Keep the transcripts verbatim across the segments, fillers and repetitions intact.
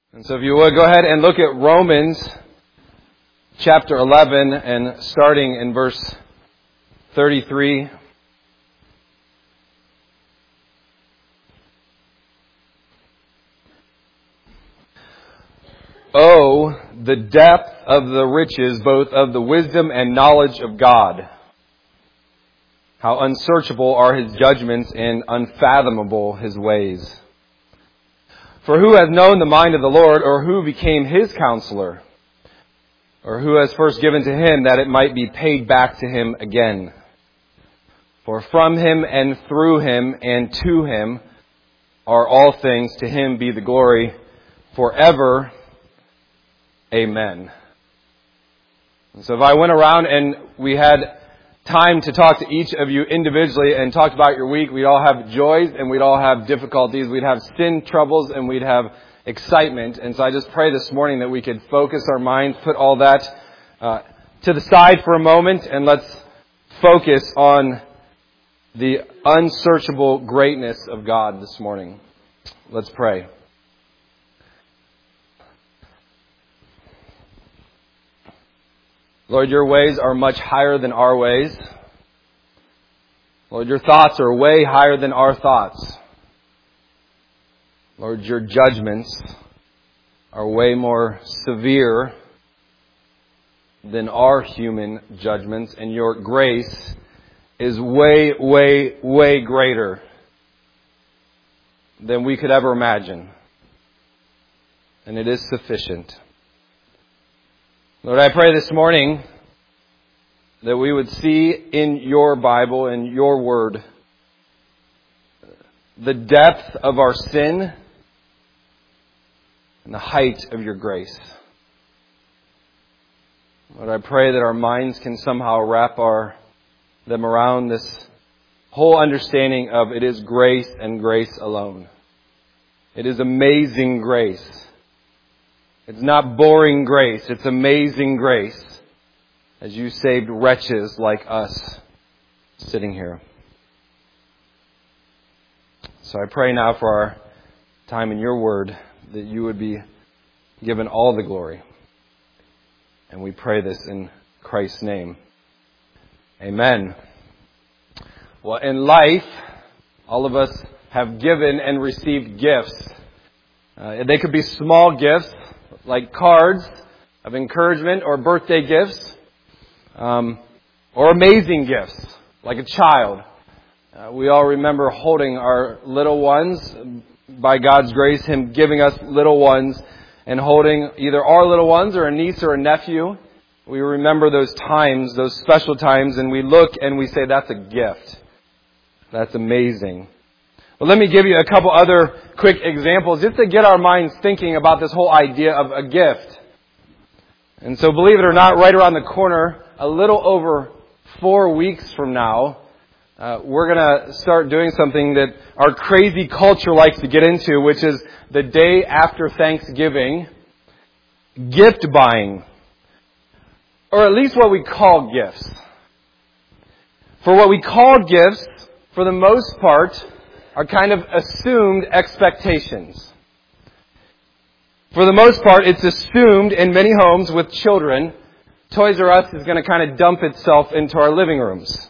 And so if you would, go ahead and look at Romans chapter eleven and starting in verse thirty-three. Oh, the depth of the riches, both of the wisdom and knowledge of God. How unsearchable are His judgments and unfathomable His ways. For who has known the mind of the Lord, or who became His counselor? Or who has first given to Him that it might be paid back to Him again? For from Him and through Him and to Him are all things. To Him be the glory forever. Amen. And so if I went around and we had time to talk to each of you individually and talked about your week, we'd all have joys and we'd all have difficulties. We'd have sin troubles and we'd have excitement. And so I just pray this morning that we could focus our minds, put all that uh, to the side for a moment, and let's focus on the unsearchable greatness of God this morning. Let's pray. Lord, your ways are much higher than our ways. Lord, your thoughts are way higher than our thoughts. Lord, your judgments are way more severe than our human judgments. And your grace is way, way, way greater than we could ever imagine. And it is sufficient. Lord, I pray this morning that we would see in your Bible and your word the depth of our sin and the height of your grace. Lord, I pray that our minds can somehow wrap our them around this whole understanding of it is grace and grace alone. It is amazing grace. It's not boring grace. It's amazing grace as you saved wretches like us sitting here. So I pray now for our time in your word that you would be given all the glory. And we pray this in Christ's name. Amen. Well, in life, all of us have given and received gifts. Uh, they could be small gifts, like cards of encouragement or birthday gifts, um, or amazing gifts, like a child. Uh, we all remember holding our little ones, by God's grace, Him giving us little ones, and holding either our little ones or a niece or a nephew. We remember those times, those special times, and we look and we say, that's a gift. That's amazing. Well, let me give you a couple other quick examples just to get our minds thinking about this whole idea of a gift. And so believe it or not, right around the corner, a little over four weeks from now, uh, we're going to start doing something that our crazy culture likes to get into, which is the day after Thanksgiving, gift buying. Or at least what we call gifts. For what we call gifts, for the most part, are kind of assumed expectations. For the most part, it's assumed in many homes with children, Toys R Us is going to kind of dump itself into our living rooms.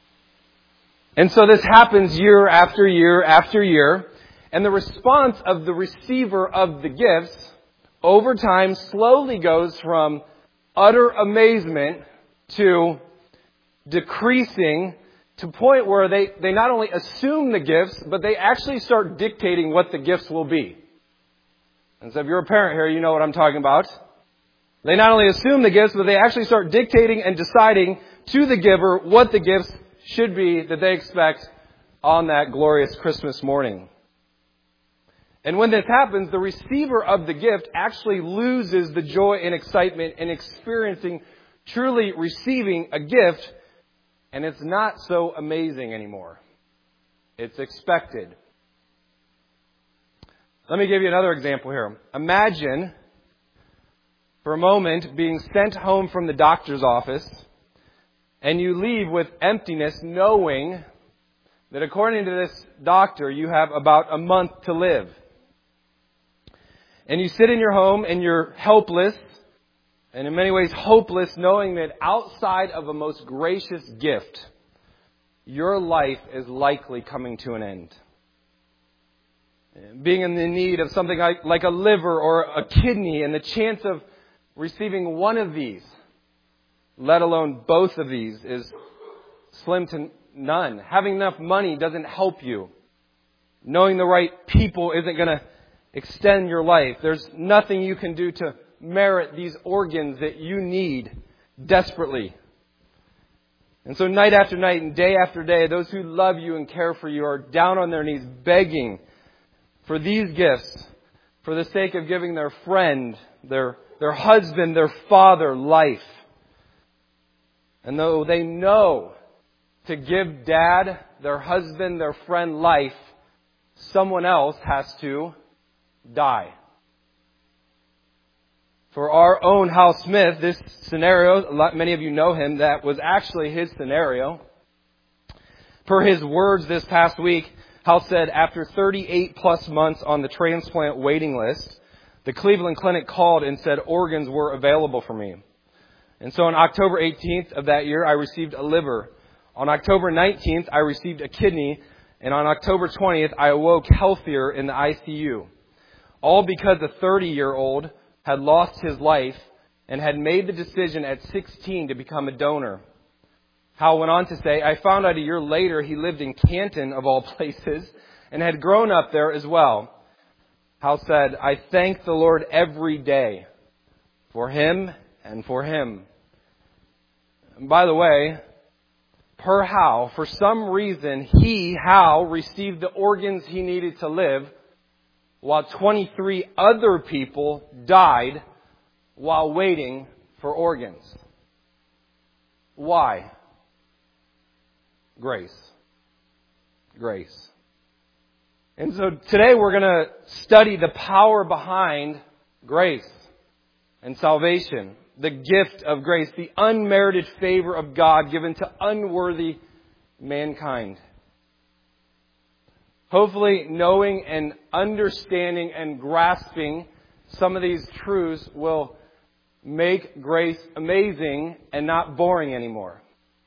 And so this happens year after year after year, and the response of the receiver of the gifts over time slowly goes from utter amazement to decreasing to a point where they, they not only assume the gifts, but they actually start dictating what the gifts will be. And so if you're a parent here, you know what I'm talking about. They not only assume the gifts, but they actually start dictating and deciding to the giver what the gifts should be that they expect on that glorious Christmas morning. And when this happens, the receiver of the gift actually loses the joy and excitement in experiencing, truly receiving a gift. And it's not so amazing anymore. It's expected. Let me give you another example here. Imagine, for a moment, being sent home from the doctor's office, and you leave with emptiness, knowing that according to this doctor, you have about a month to live. And you sit in your home and you're helpless, and in many ways hopeless, knowing that outside of a most gracious gift, your life is likely coming to an end. Being in the need of something like, like a liver or a kidney, and the chance of receiving one of these, let alone both of these, is slim to none. Having enough money doesn't help you. Knowing the right people isn't going to extend your life. There's nothing you can do to merit these organs that you need desperately. And so night after night and day after day, those who love you and care for you are down on their knees begging for these gifts for the sake of giving their friend, their, their husband, their father life. And though they know to give dad, their husband, their friend life, someone else has to die. For our own Hal Smith, this scenario, many of you know him, that was actually his scenario. Per his words this past week, Hal said, after thirty-eight plus months on the transplant waiting list, the Cleveland Clinic called and said organs were available for me. And so on October eighteenth of that year, I received a liver. On October nineteenth, I received a kidney. And on October twentieth, I awoke healthier in the I C U. All because a thirty-year-old had lost his life and had made the decision at sixteen to become a donor. Hal went on to say, I found out a year later he lived in Canton, of all places, and had grown up there as well. Hal said, I thank the Lord every day for him and for him. And by the way, per Hal, for some reason, he, Hal, received the organs he needed to live, while twenty-three other people died while waiting for organs. Why? Grace. Grace. And so today we're going to study the power behind grace and salvation. The gift of grace, the unmerited favor of God given to unworthy mankind. Hopefully knowing and understanding and grasping some of these truths will make grace amazing and not boring anymore.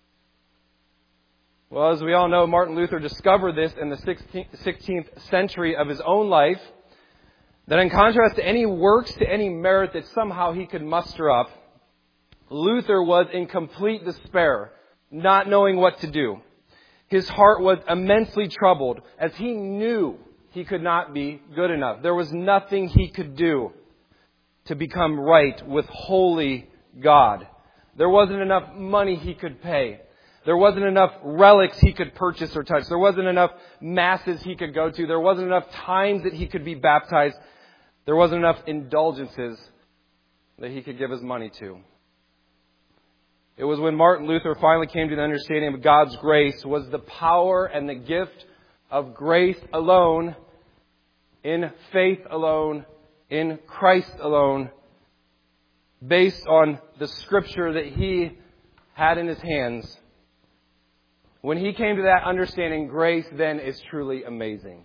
Well, as we all know, Martin Luther discovered this in the sixteenth century of his own life, that in contrast to any works, to any merit that somehow he could muster up, Luther was in complete despair, not knowing what to do. His heart was immensely troubled, as he knew he could not be good enough. There was nothing he could do to become right with holy God. There wasn't enough money he could pay. There wasn't enough relics he could purchase or touch. There wasn't enough masses he could go to. There wasn't enough times that he could be baptized. There wasn't enough indulgences that he could give his money to. It was when Martin Luther finally came to the understanding of God's grace was the power and the gift of grace alone, in faith alone, in Christ alone, based on the scripture that he had in his hands. When he came to that understanding, grace then is truly amazing.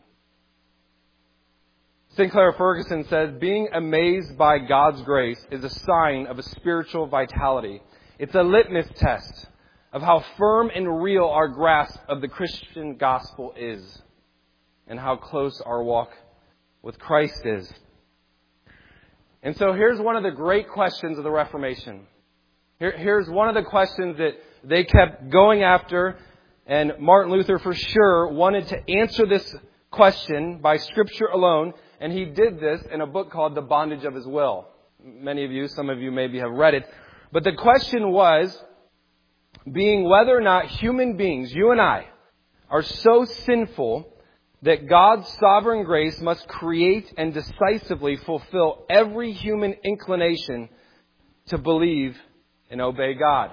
Sinclair Ferguson says, being amazed by God's grace is a sign of a spiritual vitality. It's a litmus test of how firm and real our grasp of the Christian gospel is and how close our walk with Christ is. And so here's one of the great questions of the Reformation. Here, here's one of the questions that they kept going after, and Martin Luther for sure wanted to answer this question by Scripture alone, and he did this in a book called The Bondage of His Will. Many of you, some of you maybe have read it. But the question was, being whether or not human beings, you and I, are so sinful that God's sovereign grace must create and decisively fulfill every human inclination to believe and obey God.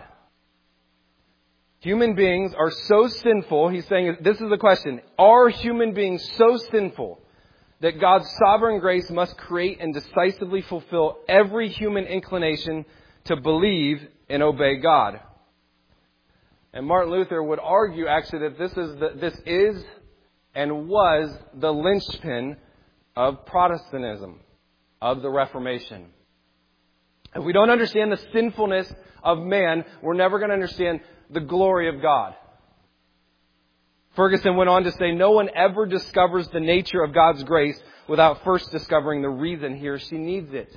Human beings are so sinful, he's saying, this is the question, are human beings so sinful that God's sovereign grace must create and decisively fulfill every human inclination to believe and obey God? And Martin Luther would argue actually that this is the, this is and was the linchpin of Protestantism. of the Reformation. If we don't understand the sinfulness of man, we're never going to understand the glory of God. Ferguson went on to say, no one ever discovers the nature of God's grace without first discovering the reason he or she needs it.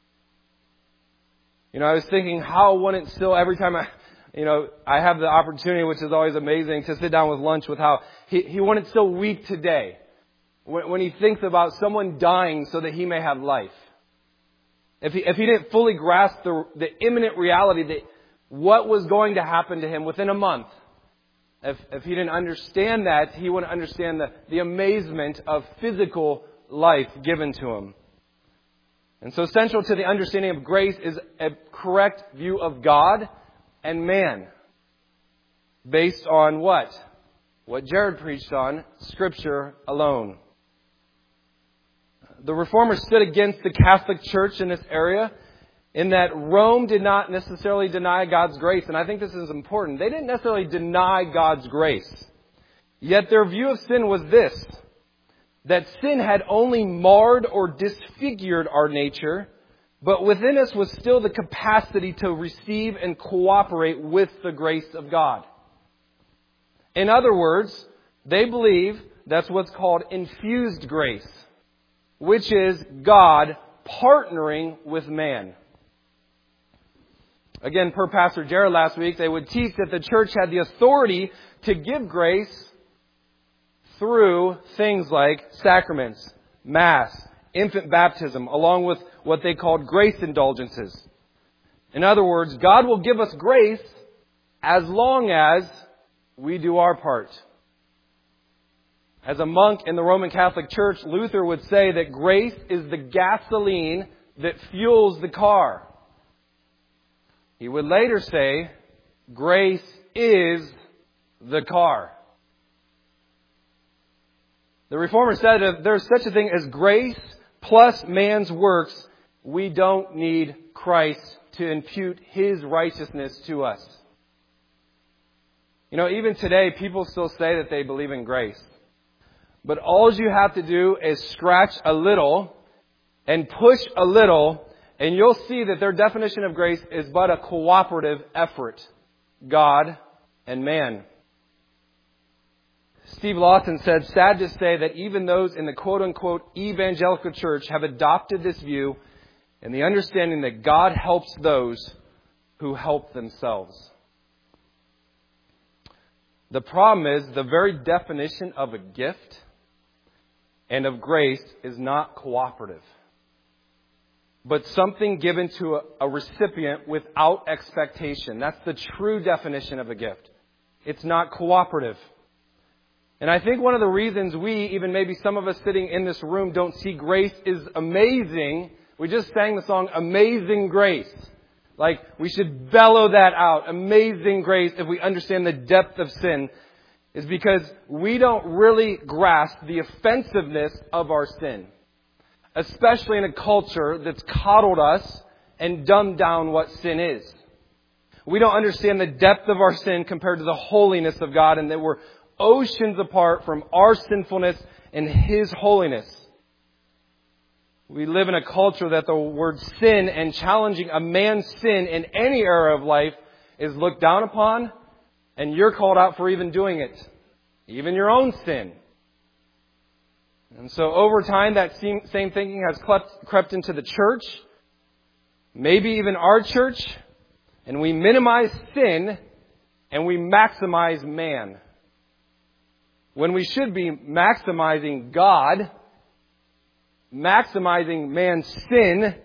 You know, I was thinking, how wouldn't still, every time I, you know, I have the opportunity, which is always amazing, to sit down with lunch with how he, he wouldn't still weep today when, when he thinks about someone dying so that he may have life. If he, if he didn't fully grasp the, the imminent reality that what was going to happen to him within a month, if, if he didn't understand that, he wouldn't understand the, the amazement of physical life given to him. And so central to the understanding of grace is a correct view of God and man. Based on what? What Jared preached on, Scripture alone. The Reformers stood against the Catholic Church in this area in that Rome did not necessarily deny God's grace. And I think this is important. They didn't necessarily deny God's grace. Yet their view of sin was this: that sin had only marred or disfigured our nature, but within us was still the capacity to receive and cooperate with the grace of God. In other words, they believe that's what's called infused grace, which is God partnering with man. Again, per Pastor Jared last week, they would teach that the church had the authority to give grace through things like sacraments, Mass, infant baptism, along with what they called grace indulgences. In other words, God will give us grace as long as we do our part. As a monk in the Roman Catholic Church, Luther would say that grace is the gasoline that fuels the car. He would later say, grace is the car. The Reformer said if there's such a thing as grace plus man's works, we don't need Christ to impute His righteousness to us. You know, even today, people still say that they believe in grace. But all you have to do is scratch a little and push a little, and you'll see that their definition of grace is but a cooperative effort. God and man. Steve Lawson said, sad to say that even those in the quote-unquote evangelical church have adopted this view in the understanding that God helps those who help themselves. The problem is the very definition of a gift and of grace is not cooperative, but something given to a, a recipient without expectation. That's the true definition of a gift. It's not cooperative. And I think one of the reasons we, even maybe some of us sitting in this room, don't see grace is amazing. We just sang the song Amazing Grace. Like, we should bellow that out. Amazing grace, if we understand the depth of sin, is because we don't really grasp the offensiveness of our sin. Especially in a culture that's coddled us and dumbed down what sin is. We don't understand the depth of our sin compared to the holiness of God, and that we're oceans apart from our sinfulness and His holiness. We live in a culture that the word sin and challenging a man's sin in any area of life is looked down upon, and you're called out for even doing it. Even your own sin. And so over time, that same thinking has crept into the church, maybe even our church, and we minimize sin and we maximize man. When we should be maximizing God, maximizing man's sin,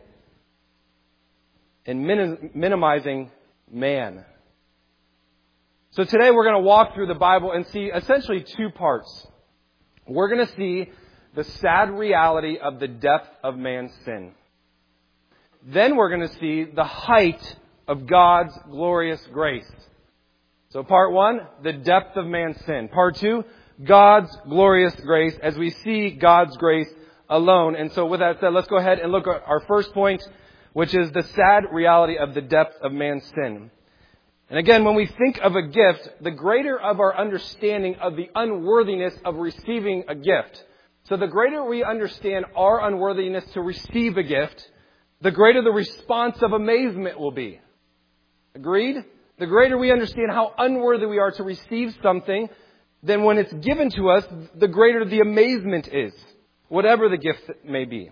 and minim- minimizing man. So today we're going to walk through the Bible and see essentially two parts. We're going to see the sad reality of the depth of man's sin. Then we're going to see the height of God's glorious grace. So part one, the depth of man's sin. Part two, God's glorious grace as we see God's grace alone. And so with that said, let's go ahead and look at our first point, which is the sad reality of the depth of man's sin. And again, when we think of a gift, the greater of our understanding of the unworthiness of receiving a gift. So the greater we understand our unworthiness to receive a gift, the greater the response of amazement will be. Agreed? The greater we understand how unworthy we are to receive something, then when it's given to us, the greater the amazement is, whatever the gift may be.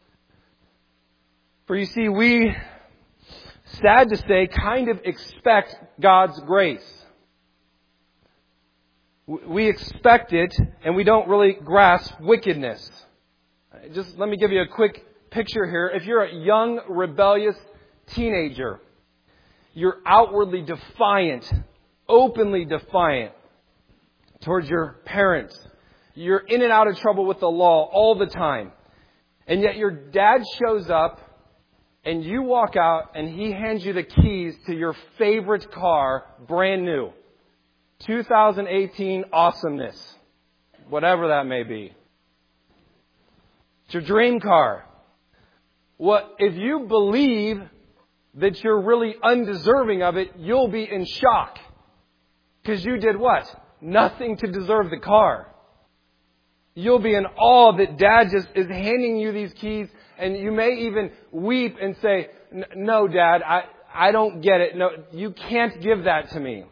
For you see, we, sad to say, kind of expect God's grace. We expect it, and we don't really grasp wickedness. Just let me give you a quick picture here. If you're a young, rebellious teenager, you're outwardly defiant, openly defiant towards your parents. You're in and out of trouble with the law all the time. And yet your dad shows up and you walk out and he hands you the keys to your favorite car, brand new. two thousand eighteen awesomeness. Whatever that may be. It's your dream car. What if you believe that you're really undeserving of it, you'll be in shock. Because you did what? Nothing to deserve the car. You'll be in awe that Dad just is handing you these keys, and you may even weep and say, "No, Dad, I, I don't get it. No, you can't give that to me."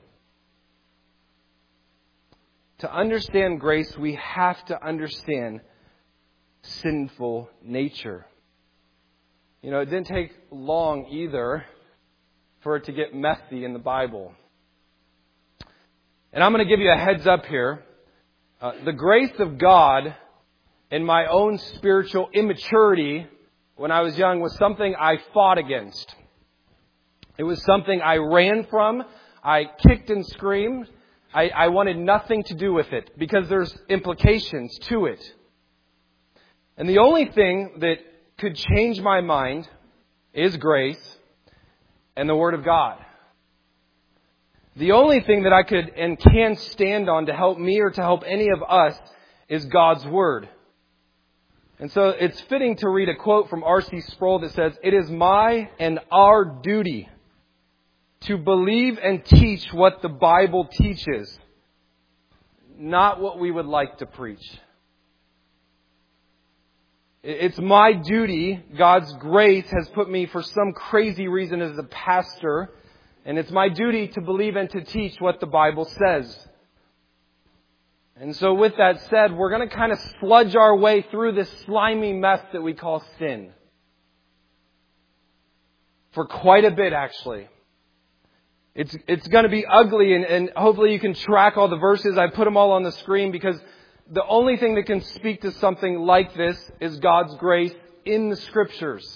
To understand grace, we have to understand sinful nature. You know, it didn't take long either for it to get messy in the Bible. And I'm going to give you a heads up here. Uh, the grace of God and my own spiritual immaturity when I was young was something I fought against. It was something I ran from. I kicked and screamed. I, I wanted nothing to do with it because there's implications to it. And the only thing that could change my mind is grace and the Word of God. The only thing that I could and can stand on to help me or to help any of us is God's Word. And so it's fitting to read a quote from R C Sproul that says, "It is my and our duty to believe and teach what the Bible teaches, not what we would like to preach." It's my duty. God's grace has put me for some crazy reason as a pastor. And it's my duty to believe and to teach what the Bible says. And so with that said, we're going to kind of sludge our way through this slimy mess that we call sin. For quite a bit, actually. It's it's going to be ugly, and, and hopefully you can track all the verses. I put them all on the screen because the only thing that can speak to something like this is God's grace in the Scriptures.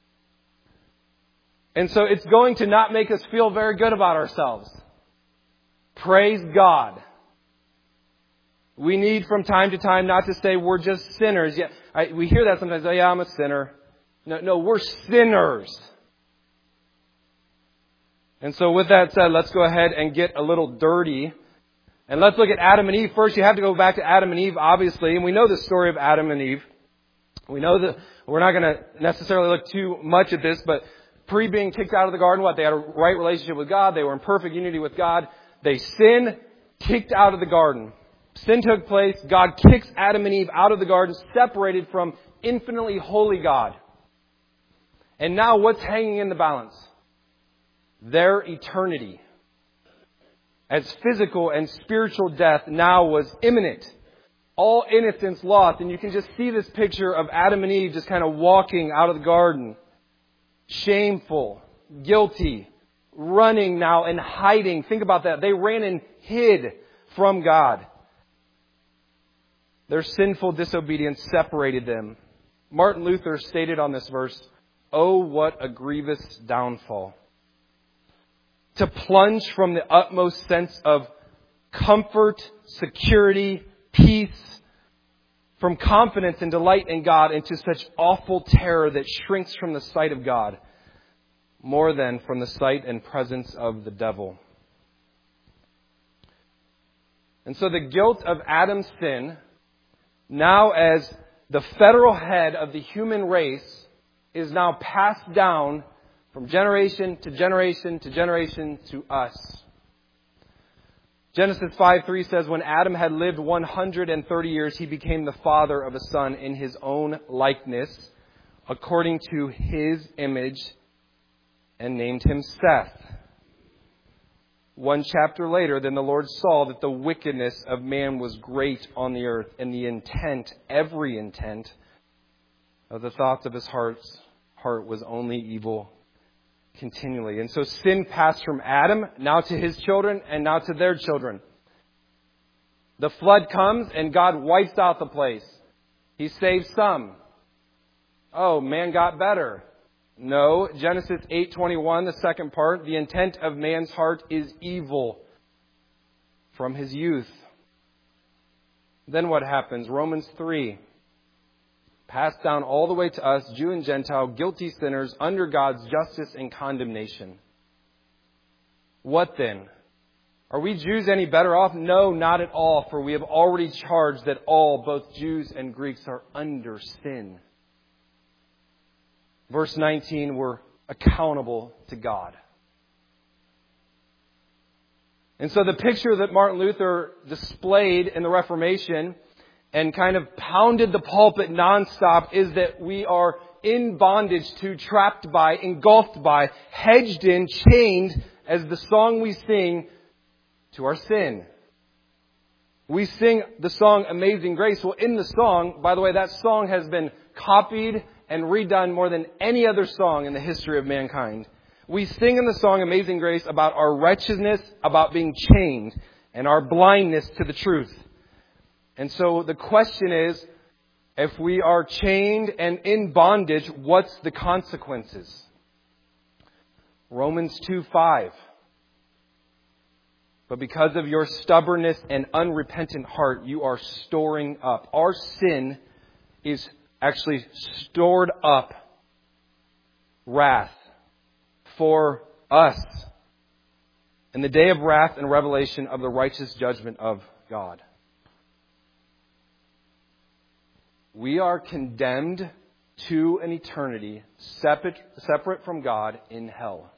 And so it's going to not make us feel very good about ourselves. Praise God. We need from time to time not to say we're just sinners. Yeah, I, we hear that sometimes. Oh, yeah, I'm a sinner. No, no, we're sinners. And so with that said, let's go ahead and get a little dirty. And let's look at Adam and Eve. First, you have to go back to Adam and Eve, obviously. And we know the story of Adam and Eve. We know that we're not going to necessarily look too much at this, but pre being kicked out of the garden, what? They had a right relationship with God. They were in perfect unity with God. They sin, kicked out of the garden. Sin took place. God kicks Adam and Eve out of the garden, separated from infinitely holy God. And now what's hanging in the balance? Their eternity. As physical and spiritual death now was imminent. All innocence lost. And you can just see this picture of Adam and Eve just kind of walking out of the garden. Shameful, guilty, running now and hiding. Think about that. They ran and hid from God. Their sinful disobedience separated them. Martin Luther stated on this verse, "Oh, what a grievous downfall. To plunge from the utmost sense of comfort, security, peace, from confidence and delight in God into such awful terror that shrinks from the sight of God more than from the sight and presence of the devil." And so the guilt of Adam's sin, now as the federal head of the human race, is now passed down from generation to generation to generation to us. Genesis five three says, when Adam had lived one hundred thirty years, he became the father of a son in his own likeness, according to his image, and named him Seth. One chapter later, then the Lord saw that the wickedness of man was great on the earth, and the intent, every intent, of the thoughts of his heart's heart was only evil continually. And so sin passed from Adam, now to his children, and now to their children. The flood comes, and God wipes out the place. He saves some. Oh, man got better. No, Genesis eight twenty-one, the second part, the intent of man's heart is evil from his youth. Then what happens? Romans three, passed down all the way to us, Jew and Gentile, guilty sinners, under God's justice and condemnation. What then? Are we Jews any better off? No, not at all, for we have already charged that all, both Jews and Greeks, are under sin. Verse nineteen, we're accountable to God. And so the picture that Martin Luther displayed in the Reformation and kind of pounded the pulpit nonstop is that we are in bondage to, trapped by, engulfed by, hedged in, chained, as the song we sing, to our sin. We sing the song Amazing Grace. Well, in the song, by the way, that song has been copied and redone more than any other song in the history of mankind. We sing in the song Amazing Grace about our wretchedness, about being chained, and our blindness to the truth. And so the question is, if we are chained and in bondage, what's the consequences? Romans two five. But because of your stubbornness and unrepentant heart, you are storing up. Our sin is actually stored up wrath for us in the day of wrath and revelation of the righteous judgment of God. We are condemned to an eternity separate, separate from God in hell.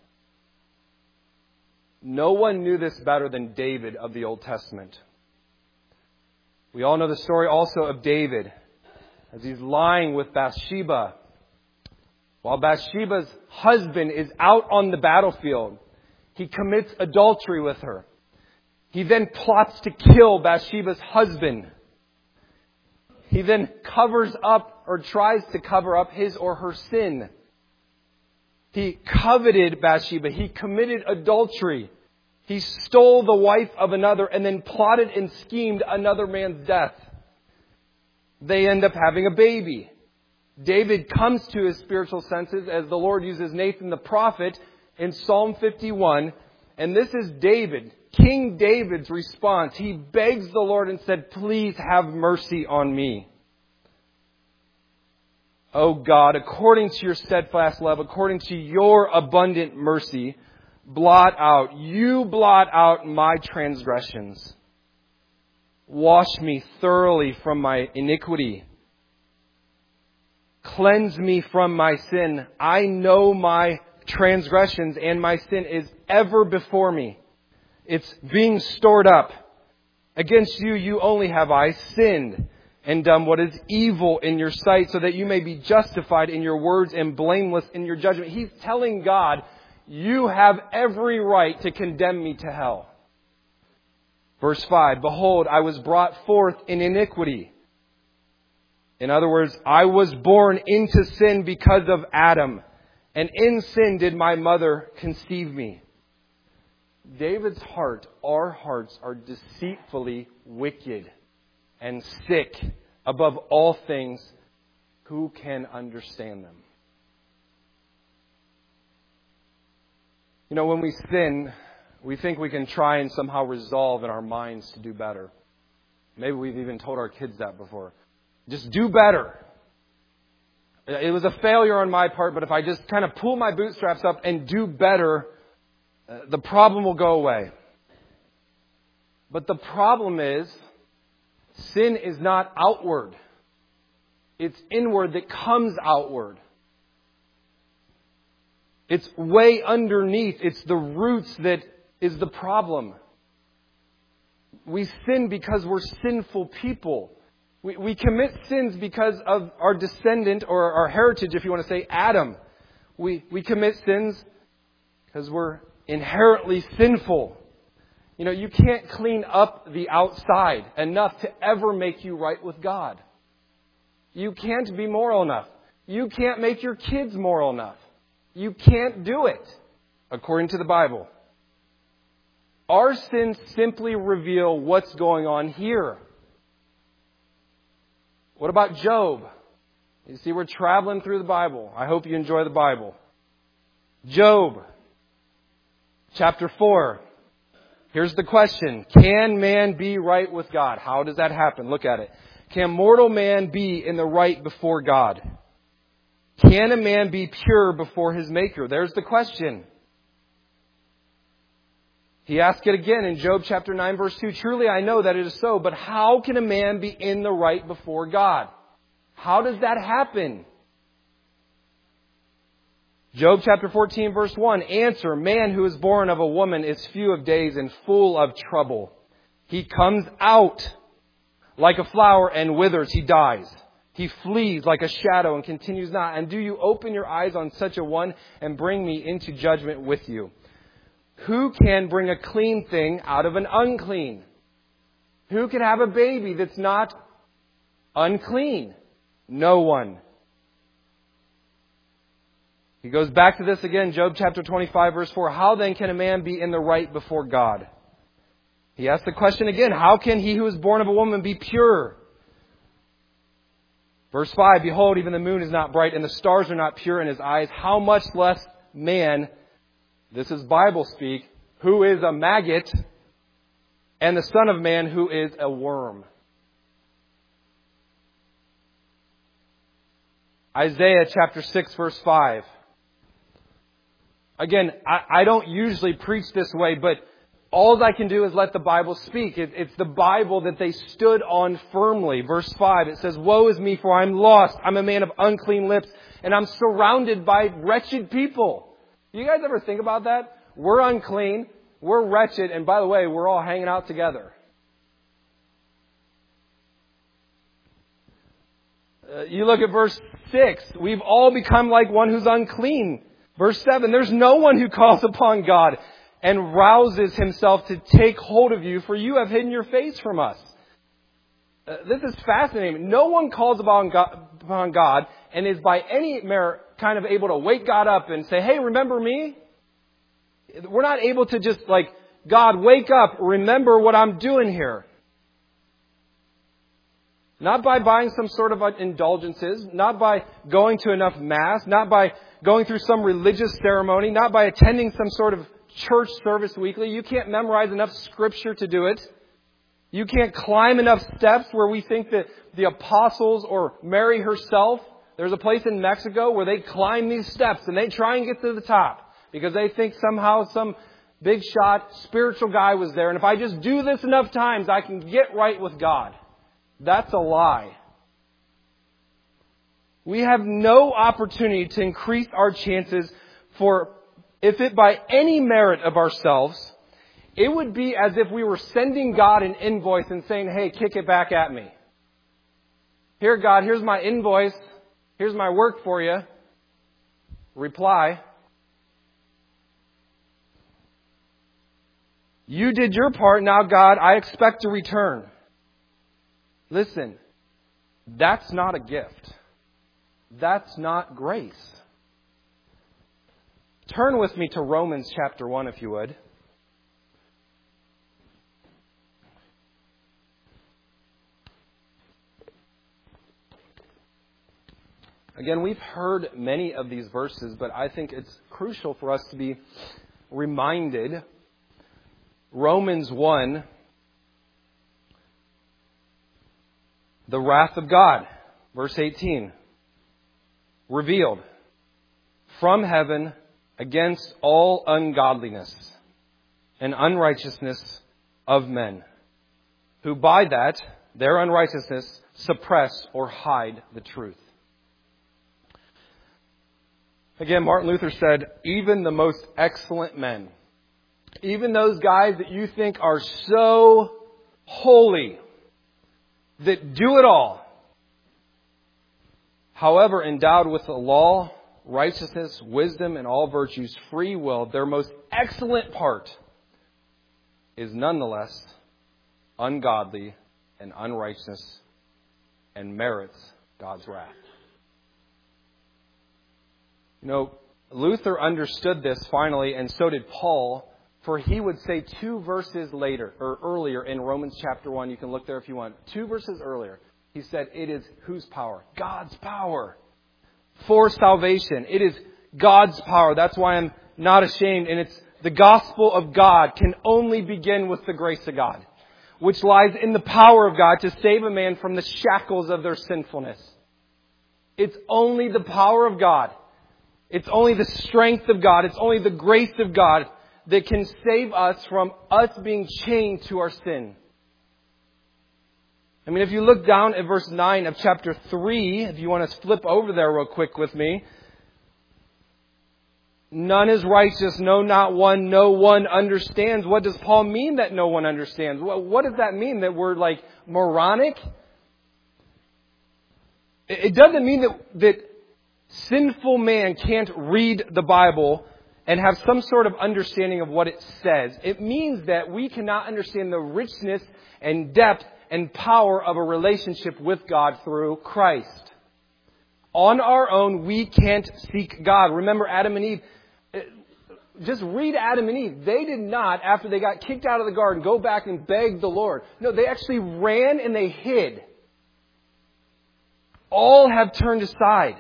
No one knew this better than David of the Old Testament. We all know the story also of David as he's lying with Bathsheba. While Bathsheba's husband is out on the battlefield, he commits adultery with her. He then plots to kill Bathsheba's husband. He then covers up or tries to cover up his or her sin. He coveted Bathsheba. He committed adultery. He stole the wife of another and then plotted and schemed another man's death. They end up having a baby. David comes to his spiritual senses as the Lord uses Nathan the prophet in Psalm fifty-one. And this is David, King David's response. He begs the Lord and said, please have mercy on me. O God, according to your steadfast love, according to your abundant mercy, blot out, you blot out my transgressions. Wash me thoroughly from my iniquity. Cleanse me from my sin. I know my transgressions and my sin is ever before me. It's being stored up. Against you, you only have I sinned and done what is evil in your sight, so that you may be justified in your words and blameless in your judgment. He's telling God, you have every right to condemn me to hell. Verse five, behold, I was brought forth in iniquity. In other words, I was born into sin because of Adam, and in sin did my mother conceive me. David's heart, our hearts, are deceitfully wicked and sick above all things. Who can understand them? You know, when we sin, we think we can try and somehow resolve in our minds to do better. Maybe we've even told our kids that before. Just do better. It was a failure on my part, but if I just kind of pull my bootstraps up and do better, uh, the problem will go away. But the problem is, sin is not outward. It's inward that comes outward. It's way underneath. It's the roots that is the problem. We sin because we're sinful people. We, we commit sins because of our descendant, or our heritage, if you want to say, Adam. We, we commit sins because we're inherently sinful. You know, you can't clean up the outside enough to ever make you right with God. You can't be moral enough. You can't make your kids moral enough. You can't do it, according to the Bible. Our sins simply reveal what's going on here. What about Job? You see, we're traveling through the Bible. I hope you enjoy the Bible. Job, chapter four. Here's the question. Can man be right with God? How does that happen? Look at it. Can mortal man be in the right before God? Can a man be pure before his Maker? There's the question. He asked it again in Job chapter nine, verse two. Truly I know that it is so, but how can a man be in the right before God? How does that happen? Job chapter fourteen, verse one. Answer, man who is born of a woman is few of days and full of trouble. He comes out like a flower and withers, he dies. He flees like a shadow and continues not. And do you open your eyes on such a one and bring me into judgment with you? Who can bring a clean thing out of an unclean? Who can have a baby that's not unclean? No one. He goes back to this again, Job chapter twenty-five, verse four. How then can a man be in the right before God? He asks the question again, how can he who is born of a woman be pure? Verse five, behold, even the moon is not bright and the stars are not pure in his eyes. How much less man, this is Bible speak, who is a maggot, and the Son of Man who is a worm. Isaiah chapter six, verse five. Again, I, I don't usually preach this way, but all I can do is let the Bible speak. It, it's the Bible that they stood on firmly. Verse five, it says, woe is me, for I'm lost. I'm a man of unclean lips, and I'm surrounded by wretched people. Do you guys ever think about that? We're unclean, we're wretched, and by the way, we're all hanging out together. Uh, you look at verse six, we've all become like one who's unclean. Verse seven, there's no one who calls upon God and rouses himself to take hold of you, for you have hidden your face from us. Uh, this is fascinating. No one calls upon God, upon God and is by any merit kind of able to wake God up and say, hey, remember me? We're not able to just like, God, wake up, remember what I'm doing here. Not by buying some sort of indulgences, not by going to enough mass, not by going through some religious ceremony, not by attending some sort of church service weekly. You can't memorize enough scripture to do it. You can't climb enough steps where we think that the apostles or Mary herself, there's a place in Mexico where they climb these steps and they try and get to the top because they think somehow some big shot spiritual guy was there. And if I just do this enough times, I can get right with God. That's a lie. We have no opportunity to increase our chances for, if it by any merit of ourselves, it would be as if we were sending God an invoice and saying, hey, kick it back at me. Here, God, here's my invoice. Here's my work for you. Reply. You did your part. Now, God, I expect a return. Listen, that's not a gift. That's not grace. Turn with me to Romans chapter one, if you would. Again, we've heard many of these verses, but I think it's crucial for us to be reminded. Romans one, the wrath of God, verse eighteen, revealed from heaven against all ungodliness and unrighteousness of men, who by that, their unrighteousness, suppress or hide the truth. Again, Martin Luther said, even the most excellent men, even those guys that you think are so holy, that do it all. However, endowed with the law, righteousness, wisdom, and all virtues, free will, their most excellent part is nonetheless ungodly and unrighteous and merits God's wrath. You know, Luther understood this finally, and so did Paul, for he would say two verses later, or earlier in Romans chapter one, you can look there if you want, two verses earlier, he said, it is whose power? God's power for salvation. It is God's power. That's why I'm not ashamed, and it's the gospel of God can only begin with the grace of God, which lies in the power of God to save a man from the shackles of their sinfulness. It's only the power of God. It's only the strength of God. It's only the grace of God that can save us from us being chained to our sin. I mean, if you look down at verse nine of chapter three, if you want to flip over there real quick with me. None is righteous, no, not one, no one understands. What does Paul mean that no one understands? What does that mean? That we're like moronic? It doesn't mean that, that sinful man can't read the Bible and have some sort of understanding of what it says. It means that we cannot understand the richness and depth and power of a relationship with God through Christ. On our own, we can't seek God. Remember Adam and Eve. Just read Adam and Eve. They did not, after they got kicked out of the garden, go back and beg the Lord. No, they actually ran and they hid. All have turned aside.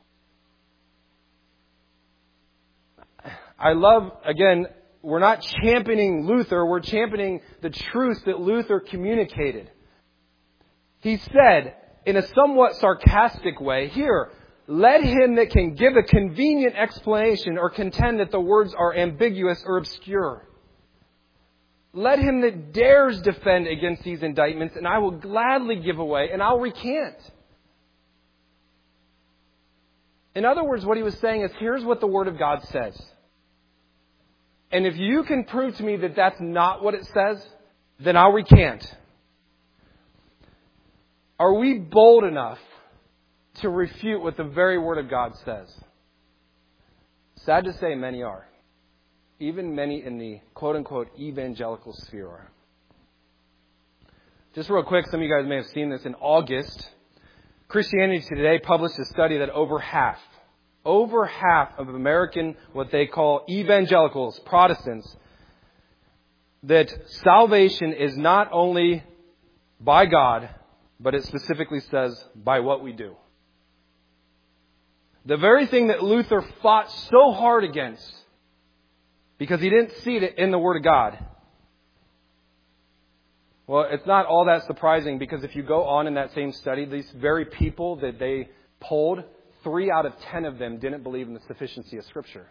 I love, again, we're not championing Luther. We're championing the truth that Luther communicated. He said, in a somewhat sarcastic way, here, let him that can give a convenient explanation or contend that the words are ambiguous or obscure. Let him that dares defend against these indictments, and I will gladly give away, and I'll recant. In other words, what he was saying is, here's what the Word of God says. And if you can prove to me that that's not what it says, then I'll recant. Are we bold enough to refute what the very Word of God says? Sad to say, many are. Even many in the quote-unquote evangelical sphere are. Just real quick, some of you guys may have seen this. In August, Christianity Today published a study that over half, over half of American, what they call evangelicals, Protestants, that salvation is not only by God, but it specifically says by what we do. The very thing that Luther fought so hard against, because he didn't see it in the Word of God. Well, it's not all that surprising, because if you go on in that same study, these very people that they polled, three out of ten of them didn't believe in the sufficiency of Scripture.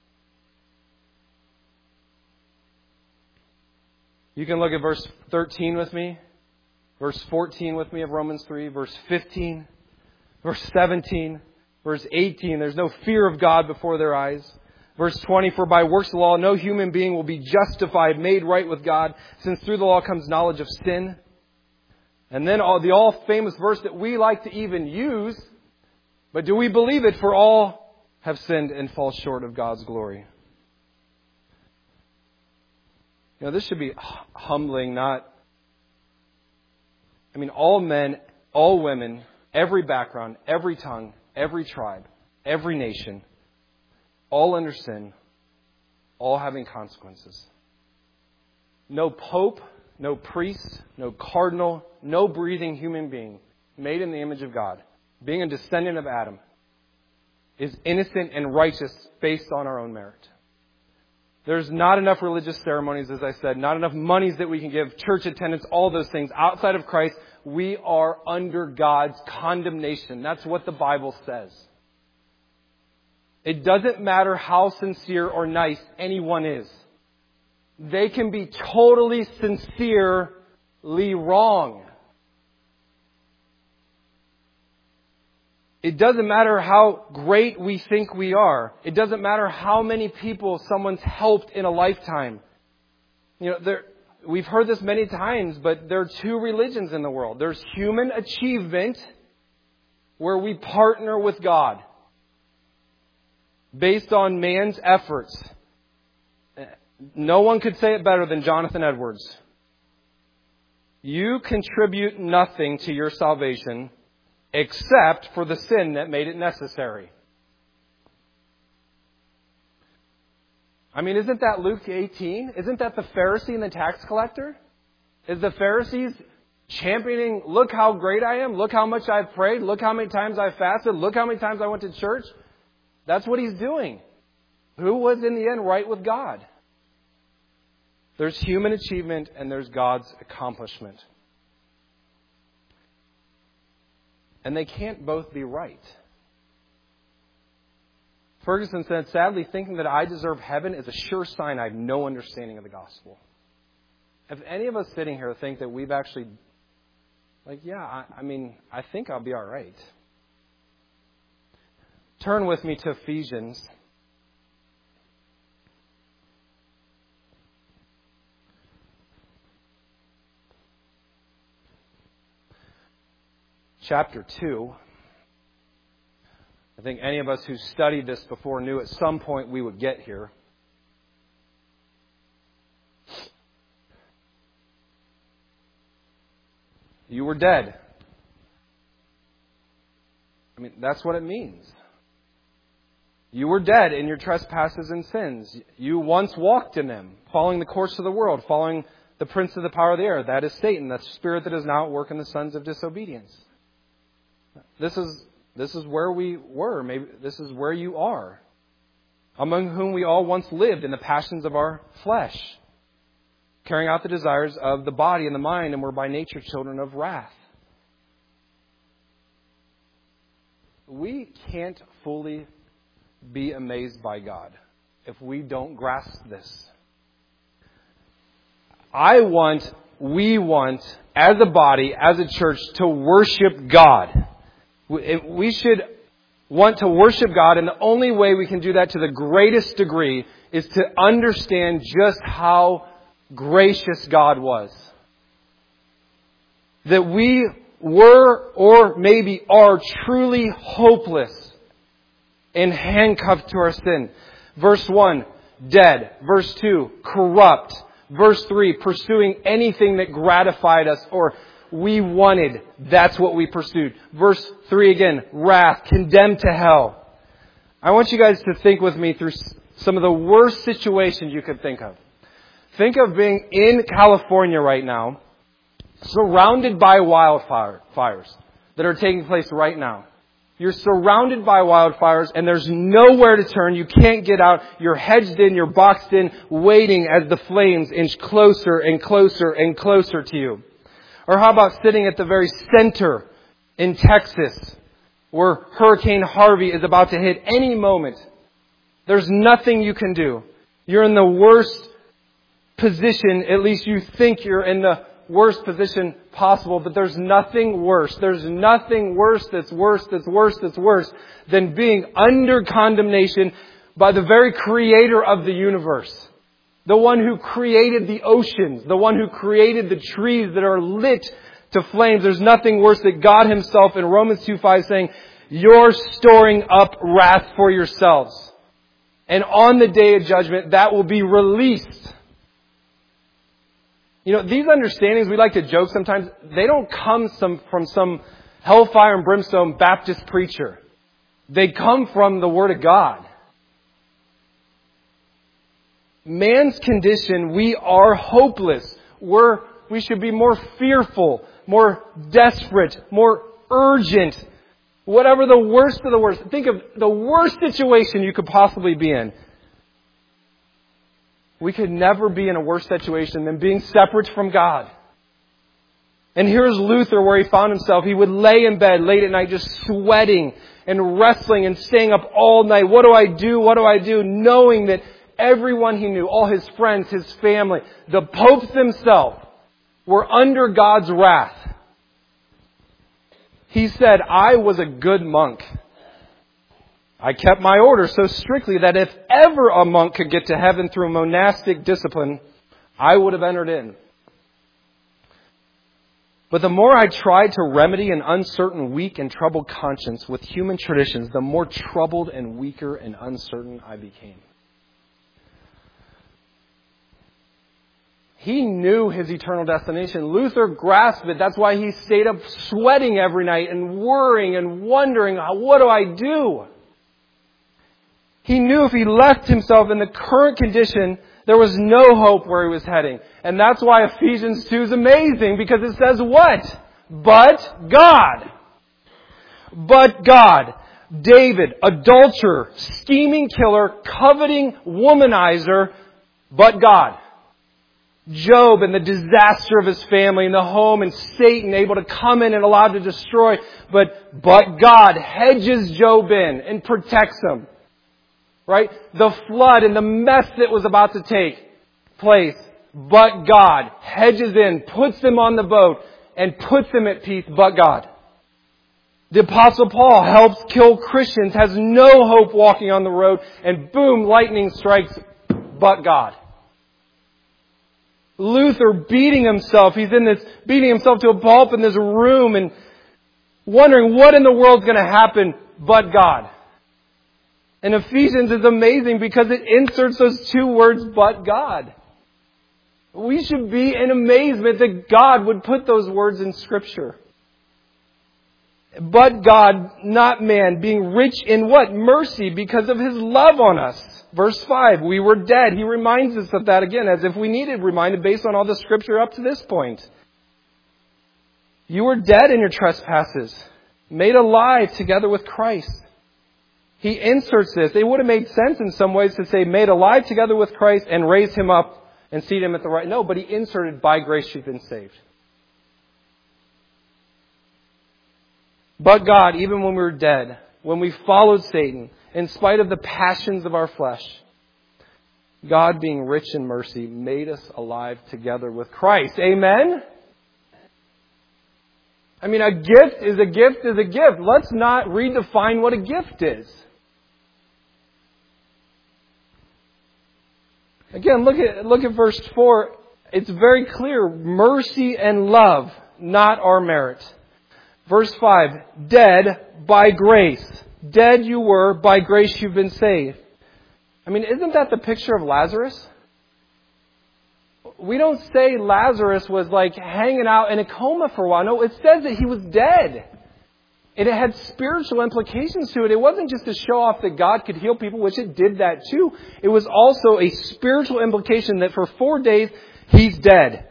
You can look at verse thirteen with me, verse fourteen with me of Romans three, verse fifteen, verse seventeen, verse eighteen. There's no fear of God before their eyes. Verse twenty, for by works of law no human being will be justified, made right with God, since through the law comes knowledge of sin. And then all, the all-famous verse that we like to even use, but do we believe it? For all have sinned and fall short of God's glory. You know, this should be humbling, not... I mean, all men, all women, every background, every tongue, every tribe, every nation, all under sin, all having consequences. No pope, no priest, no cardinal, no breathing human being made in the image of God, being a descendant of Adam, is innocent and righteous based on our own merit. There's not enough religious ceremonies, as I said, not enough monies that we can give, church attendance, all those things. Outside of Christ, we are under God's condemnation. That's what the Bible says. It doesn't matter how sincere or nice anyone is. They can be totally sincerely wrong. It doesn't matter how great we think we are. It doesn't matter how many people someone's helped in a lifetime. You know, there, we've heard this many times, but there are two religions in the world. There's human achievement, where we partner with God based on man's efforts. No one could say it better than Jonathan Edwards. You contribute nothing to your salvation except for the sin that made it necessary. I mean, isn't that Luke eighteen? Isn't that the Pharisee and the tax collector? Is the Pharisees championing, look how great I am, look how much I've prayed, look how many times I've fasted, look how many times I went to church? That's what he's doing. Who was in the end right with God? There's human achievement and there's God's accomplishment. And they can't both be right. Ferguson said, sadly, thinking that I deserve heaven is a sure sign I have no understanding of the gospel. If any of us sitting here think that we've actually, like, yeah, I, I mean, I think I'll be all right. Turn with me to Ephesians. Chapter two. I think any of us who studied this before knew at some point we would get here. You were dead. I mean, that's what it means. You were dead in your trespasses and sins. You once walked in them, following the course of the world, following the prince of the power of the air. That is Satan, the spirit that is now at work in the sons of disobedience. This is this is where we were. Maybe this is where you are. Among whom we all once lived in the passions of our flesh, carrying out the desires of the body and the mind, and were by nature children of wrath. We can't fully be amazed by God if we don't grasp this. I want, we want, as a body, as a church, to worship God. We should want to worship God, and the only way we can do that to the greatest degree is to understand just how gracious God was. That we were, or maybe are, truly hopeless and handcuffed to our sin. Verse one, dead. Verse two, corrupt. Verse three, pursuing anything that gratified us or we wanted. That's what we pursued. Verse three again, wrath, condemned to hell. I want you guys to think with me through some of the worst situations you could think of. Think of being in California right now, surrounded by wildfires that are taking place right now. You're surrounded by wildfires and there's nowhere to turn. You can't get out. You're hedged in, you're boxed in, waiting as the flames inch closer and closer and closer to you. Or how about sitting at the very center in Texas, where Hurricane Harvey is about to hit any moment? There's nothing you can do. You're in the worst position, at least you think you're in the worst position possible, but there's nothing worse. There's nothing worse that's worse that's worse that's worse than being under condemnation by the very creator of the universe. The one who created the oceans, the one who created the trees that are lit to flames. There's nothing worse than God Himself in Romans two five saying, you're storing up wrath for yourselves. And on the day of judgment, that will be released. You know, these understandings, we like to joke sometimes, they don't come some, from some hellfire and brimstone Baptist preacher. They come from the Word of God. Man's condition, we are hopeless. We're, we should be more fearful, more desperate, more urgent. Whatever the worst of the worst. Think of the worst situation you could possibly be in. We could never be in a worse situation than being separate from God. And here's Luther where he found himself. He would lay in bed late at night just sweating and wrestling and staying up all night. What do I do? What do I do? Knowing that everyone he knew, all his friends, his family, the popes themselves were under God's wrath. He said, I was a good monk. I kept my order so strictly that if ever a monk could get to heaven through monastic discipline, I would have entered in. But the more I tried to remedy an uncertain, weak, and troubled conscience with human traditions, the more troubled and weaker and uncertain I became. He knew his eternal destination. Luther grasped it. That's why he stayed up sweating every night and worrying and wondering, what do I do? He knew if he left himself in the current condition, there was no hope where he was heading. And that's why Ephesians two is amazing, because it says what? But God. But God. David, adulterer, scheming killer, coveting womanizer, but God. Job and the disaster of his family and the home, and Satan able to come in and allowed to destroy. But, but God hedges Job in and protects him. Right? The flood and the mess that was about to take place. But God hedges in, puts them on the boat, and puts them at peace, but God. The Apostle Paul helps kill Christians, has no hope walking on the road, and boom, lightning strikes, but God. Luther beating himself. He's in this, beating himself to a pulp in this room and wondering what in the world's going to happen but God. And Ephesians is amazing because it inserts those two words, but God. We should be in amazement that God would put those words in Scripture. But God, not man, being rich in what? Mercy, because of His love on us. Verse five, we were dead. He reminds us of that again, as if we needed reminded based on all the Scripture up to this point. You were dead in your trespasses, made alive together with Christ. He inserts this. It would have made sense in some ways to say, made alive together with Christ and raise Him up and seat Him at the right. No, but He inserted, by grace you've been saved. But God, even when we were dead, when we followed Satan, in spite of the passions of our flesh, God, being rich in mercy, made us alive together with Christ. Amen? I mean, a gift is a gift is a gift. Let's not redefine what a gift is. Again, look at look at verse four. It's very clear. Mercy and love, not our merit. Verse five, dead by grace. Dead you were, by grace you've been saved. I mean, isn't that the picture of Lazarus? We don't say Lazarus was like hanging out in a coma for a while. No, it says that he was dead. And it had spiritual implications to it. It wasn't just to show off that God could heal people, which it did that too. It was also a spiritual implication that for four days he's dead.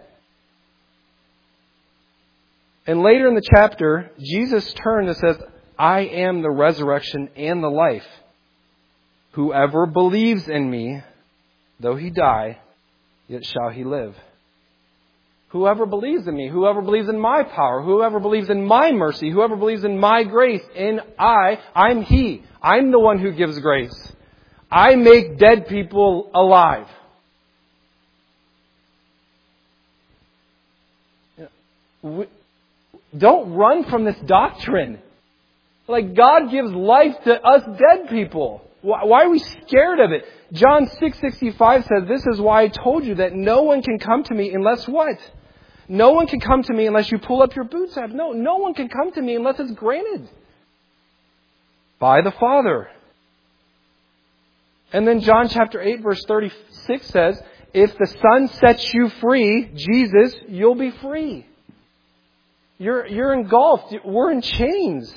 And later in the chapter, Jesus turned and says, I am the resurrection and the life. Whoever believes in me, though he die, yet shall he live. Whoever believes in me, whoever believes in my power, whoever believes in my mercy, whoever believes in my grace, in I, I'm He. I'm the one who gives grace. I make dead people alive. We, don't run from this doctrine. Like, God gives life to us dead people. Why are we scared of it? John six sixty-five says, this is why I told you that no one can come to me unless what? No one can come to me unless you pull up your bootstraps. No, no one can come to me unless it's granted by the Father. And then John chapter eight verse thirty-six says, if the Son sets you free, Jesus, you'll be free. You're, you're engulfed. We're in chains.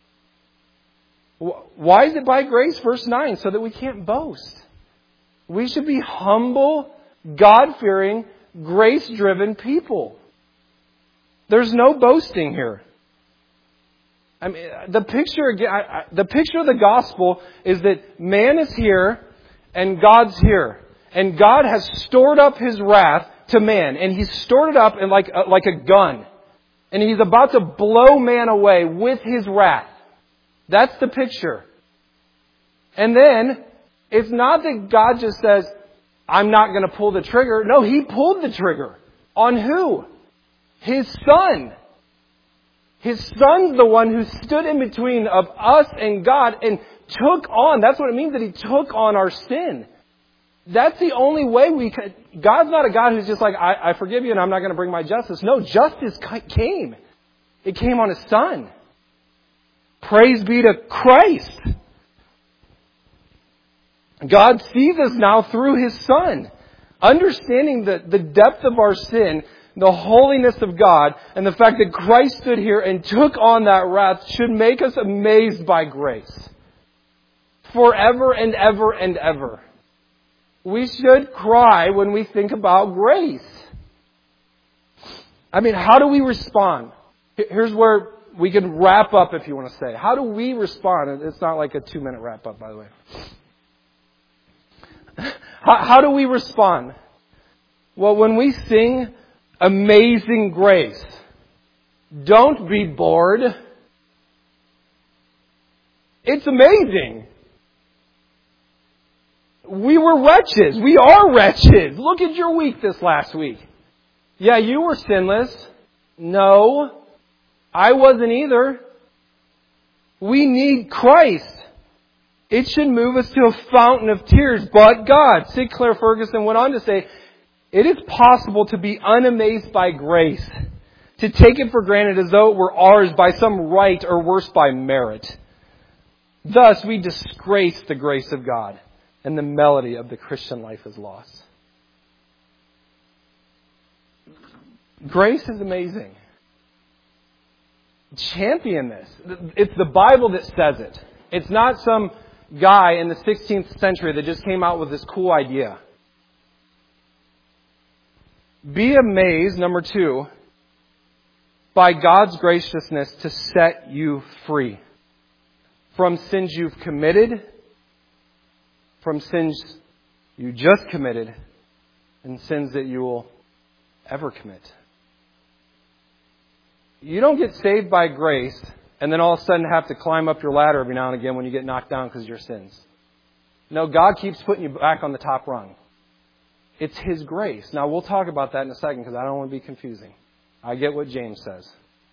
Why is it by grace? Verse nine, so that we can't boast. We should be humble, God-fearing, grace-driven people. There's no boasting here. I mean, the picture again, I, I, the picture of the gospel is that man is here and God's here, and God has stored up His wrath to man, and He's stored it up in like a, like a gun, and He's about to blow man away with His wrath. That's the picture. And then, it's not that God just says, I'm not going to pull the trigger. No, He pulled the trigger. On who? His Son. His Son's the one who stood in between of us and God and took on, that's what it means that He took on our sin. That's the only way we can. God's not a God who's just like, I, I forgive you and I'm not going to bring my justice. No, justice came. It came on His Son. Praise be to Christ. God sees us now through His Son. Understanding the, the depth of our sin, the holiness of God, and the fact that Christ stood here and took on that wrath should make us amazed by grace. Forever and ever and ever. We should cry when we think about grace. I mean, how do we respond? Here's where we can wrap up, if you want to say. How do we respond? It's not like a two-minute wrap-up, by the way. How, how do we respond? Well, when we sing Amazing Grace, don't be bored. It's amazing. We were wretches. We are wretches. Look at your week this last week. Yeah, you were sinless. No, I wasn't either. We need Christ. It should move us to a fountain of tears, but God. Sinclair Ferguson went on to say, it is possible to be unamazed by grace, to take it for granted as though it were ours by some right or worse by merit. Thus, we disgrace the grace of God, and the melody of the Christian life is lost. Grace is amazing. Champion this. It's the Bible that says it. It's not some guy in the sixteenth century that just came out with this cool idea. Be amazed, number two, by God's graciousness to set you free from sins you've committed, from sins you just committed, and sins that you will ever commit. You don't get saved by grace and then all of a sudden have to climb up your ladder every now and again when you get knocked down because of your sins. No, God keeps putting you back on the top rung. It's His grace. Now, we'll talk about that in a second because I don't want to be confusing. I get what James says.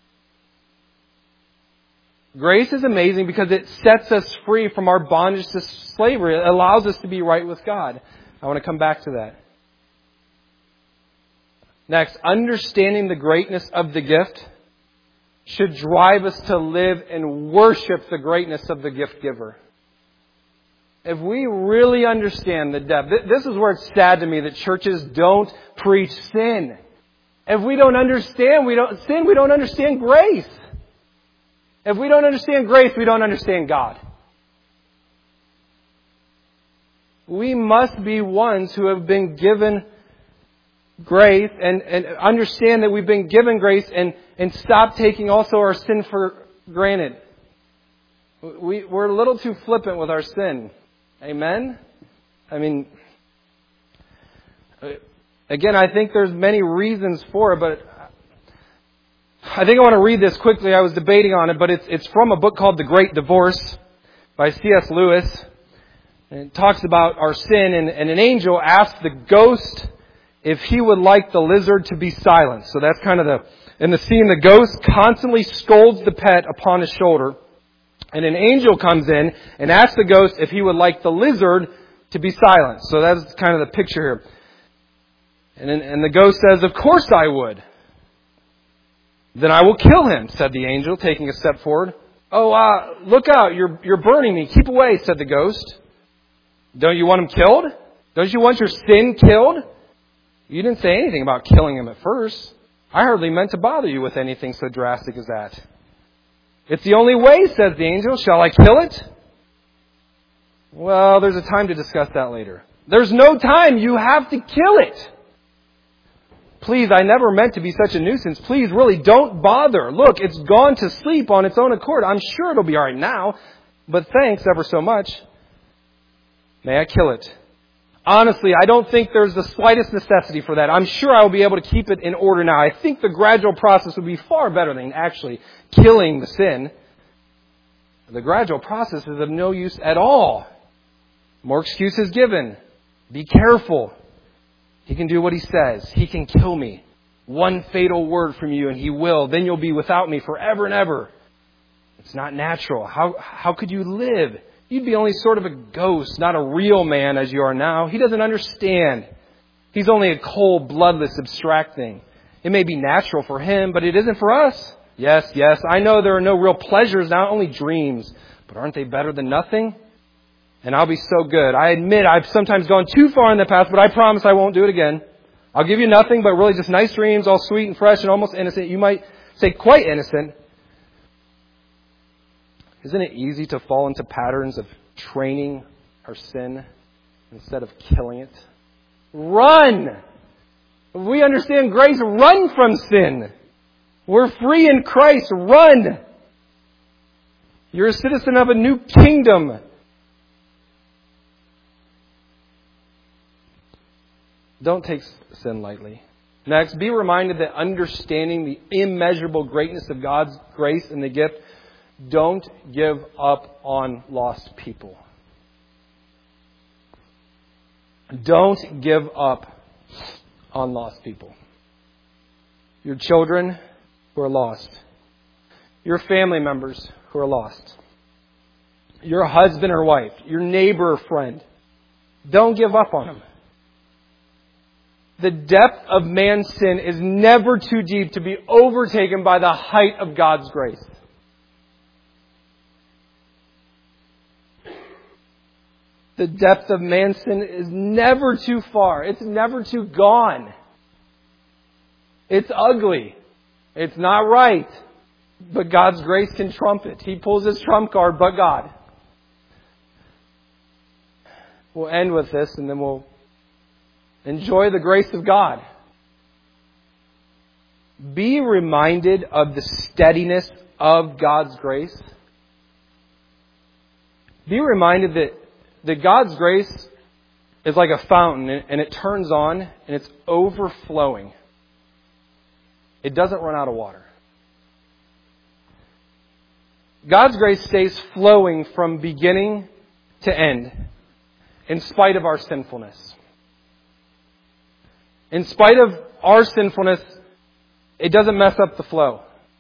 Grace is amazing because it sets us free from our bondage to slavery. It allows us to be right with God. I want to come back to that. Next, understanding the greatness of the gift should drive us to live and worship the greatness of the gift giver. If we really understand the depth, this is where it's sad to me that churches don't preach sin. If we don't understand we don't sin, we don't understand grace. If we don't understand grace, we don't understand God. We must be ones who have been given grace and, and understand that we've been given grace and, and stop taking also our sin for granted. We, we're a little too flippant with our sin. Amen? I mean, again, I think there's many reasons for it, but I think I want to read this quickly. I was debating on it, but it's it's from a book called The Great Divorce by C S Lewis. And it talks about our sin, and, and an angel asked the ghost if he would like the lizard to be silent. So that's kind of the, in the scene, the ghost constantly scolds the pet upon his shoulder. And an angel comes in and asks the ghost if he would like the lizard to be silent. So that's kind of the picture here. And, and the ghost says, of course I would. Then I will kill him, said the angel, taking a step forward. Oh, uh, look out, you're, you're burning me. Keep away, said the ghost. Don't you want him killed? Don't you want your sin killed? You didn't say anything about killing him at first. I hardly meant to bother you with anything so drastic as that. It's the only way, says the angel. Shall I kill it? Well, there's a time to discuss that later. There's no time. You have to kill it. Please, I never meant to be such a nuisance. Please, really, don't bother. Look, it's gone to sleep on its own accord. I'm sure it'll be all right now. But thanks ever so much. May I kill it? Honestly, I don't think there's the slightest necessity for that. I'm sure I'll be able to keep it in order now. I think the gradual process would be far better than actually killing the sin. The gradual process is of no use at all. More excuses given. Be careful. He can do what he says. He can kill me. One fatal word from you and he will. Then you'll be without me forever and ever. It's not natural. How, how could you live you'd be only sort of a ghost, not a real man as you are now. He doesn't understand. He's only a cold, bloodless, abstract thing. It may be natural for him, but it isn't for us. Yes, yes, I know there are no real pleasures now, only dreams. But aren't they better than nothing? And I'll be so good. I admit I've sometimes gone too far in the past, but I promise I won't do it again. I'll give you nothing but really just nice dreams, all sweet and fresh and almost innocent. You might say quite innocent. Isn't it easy to fall into patterns of training our sin instead of killing it? Run! If we understand grace, run from sin. We're free in Christ. Run! You're a citizen of a new kingdom. Don't take sin lightly. Next, be reminded that understanding the immeasurable greatness of God's grace and the gift, don't give up on lost people. Don't give up on lost people. Your children who are lost. Your family members who are lost. Your husband or wife. Your neighbor or friend. Don't give up on them. The depth of man's sin is never too deep to be overtaken by the height of God's grace. The depth of man's sin is never too far. It's never too gone. It's ugly. It's not right. But God's grace can trump it. He pulls his trump card, but God. We'll end with this and then we'll enjoy the grace of God. Be reminded of the steadiness of God's grace. Be reminded that, that God's grace is like a fountain and it turns on and it's overflowing. It doesn't run out of water. God's grace stays flowing from beginning to end in spite of our sinfulness. In spite of our sinfulness, it doesn't mess up the flow.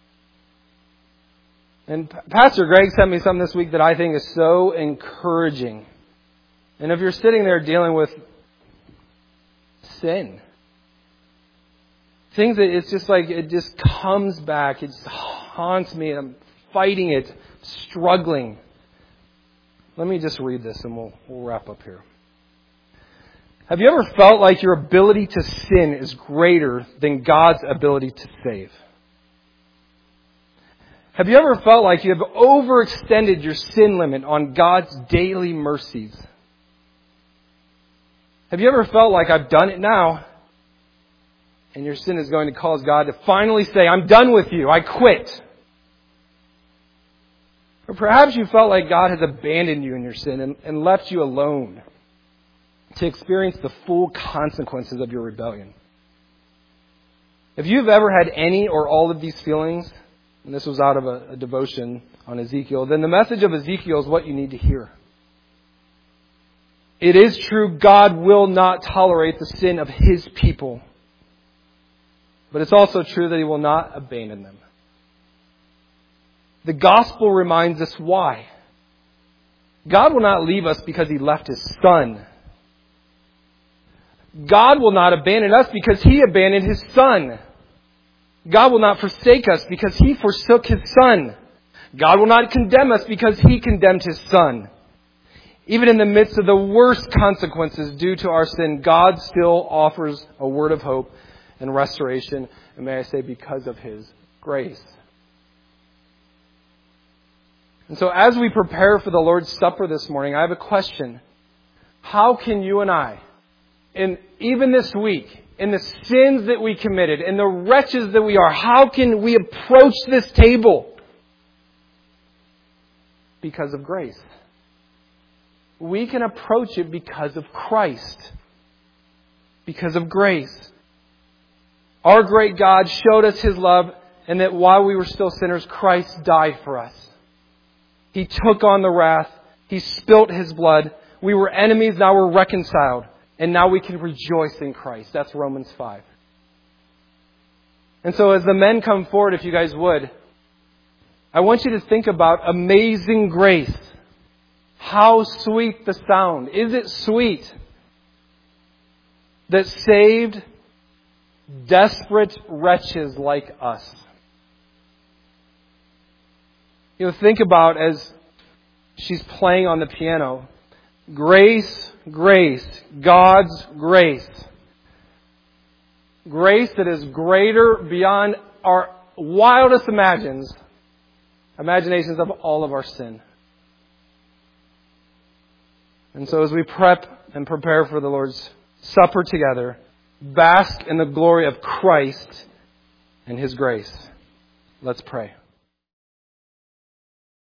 And Pastor Greg sent me something this week that I think is so encouraging. And if you're sitting there dealing with sin, things that it's just like, it just comes back, it just haunts me, and I'm fighting it, struggling. Let me just read this and we'll, we'll wrap up here. Have you ever felt like your ability to sin is greater than God's ability to save? Have you ever felt like you have overextended your sin limit on God's daily mercies? Have you ever felt like I've done it now? And your sin is going to cause God to finally say, I'm done with you. I quit. Or perhaps you felt like God has abandoned you in your sin and, and left you alone to experience the full consequences of your rebellion. If you've ever had any or all of these feelings, and this was out of a, a devotion on Ezekiel, then the message of Ezekiel is what you need to hear. It is true, God will not tolerate the sin of His people. But it's also true that He will not abandon them. The gospel reminds us why. God will not leave us because He left His Son. God will not abandon us because He abandoned His Son. God will not forsake us because He forsook His Son. God will not condemn us because He condemned His Son. Even in the midst of the worst consequences due to our sin, God still offers a word of hope and restoration, and may I say, because of His grace. And so as we prepare for the Lord's Supper this morning, I have a question. How can you and I, in even this week, in the sins that we committed, in the wretches that we are, how can we approach this table? Because of grace. We can approach it because of Christ. Because of grace. Our great God showed us His love, and that while we were still sinners, Christ died for us. He took on the wrath. He spilt His blood. We were enemies, now we're reconciled. And now we can rejoice in Christ. That's Romans five. And so as the men come forward, if you guys would, I want you to think about amazing grace. How sweet the sound. Is it sweet that saved, desperate wretches like us? You know, think about as she's playing on the piano. Grace, grace, God's grace. Grace that is greater beyond our wildest imagines, imaginations of all of our sin. And so as we prep and prepare for the Lord's Supper together, bask in the glory of Christ and His grace. Let's pray.